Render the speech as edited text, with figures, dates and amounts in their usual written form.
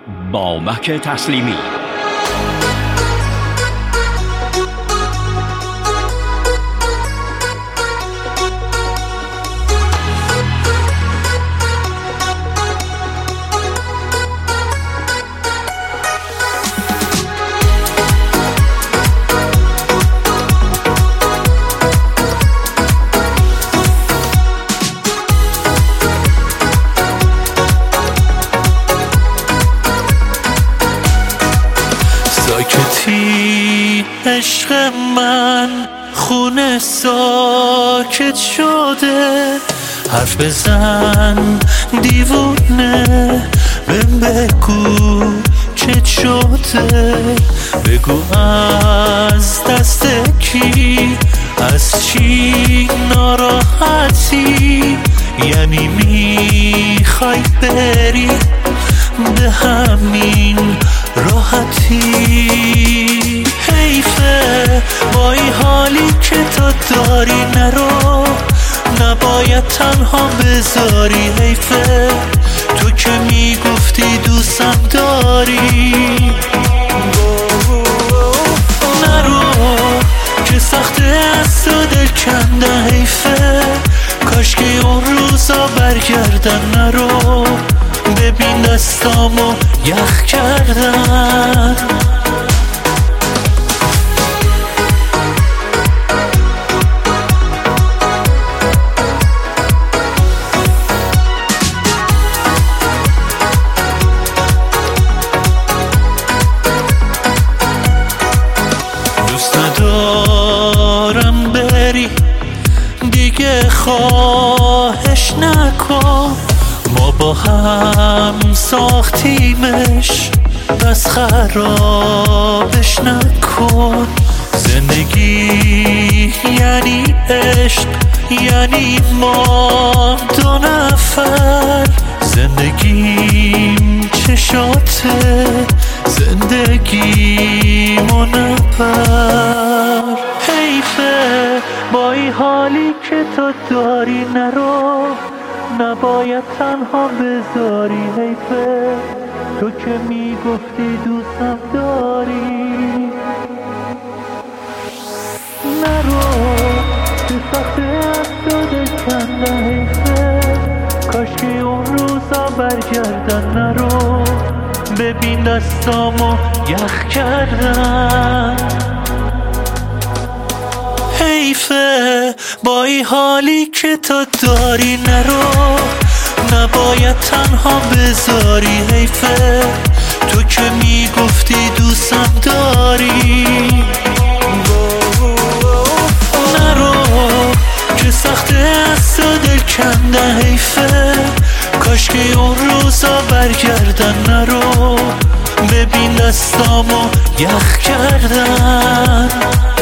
بامک تسلیمی. ساکتی عشق من، خونه ساکت شده، حرف بزن دیوونه، بهم بگو چه شده، بگو از دست کی، از چی ناراحتی، یعنی میخوای بری به همین راحتی. حیفه با این حالی که تو داری، نرو، نباید تنها بذاری. حیفه تو که میگفتی دوستم داری، نرو که سخته از تو دل کنده. حیفه کاش که اون روزا برگردن. نرو ببین دستامو یخ کردن. دوست ندارم بری دیگه، خواهش نکن، ما با هم ساختیمش، بس خرابش نکن. زندگی یعنی عشق، یعنی ما دو نفر، زندگیم چشاته، زندگیمو نبر. حیفه با این حالی که تو داری، نرو، نباید تنها بذاری. حیفه تو که میگفتی دوستم داری، نرو که سخته از تو دل کنده. حیفه کاش که اون روزا برگردن. نرو ببین دستامو یخ کردن. حیفه با این حالی که تو داری، نرو، نباید تنها بذاری. حیفه تو که میگفتی دوستم داری، نرو که سخته از تو دل کنده. حیفه کاش که اون روزا برگردن. نرو ببین دستامو یخ کردن.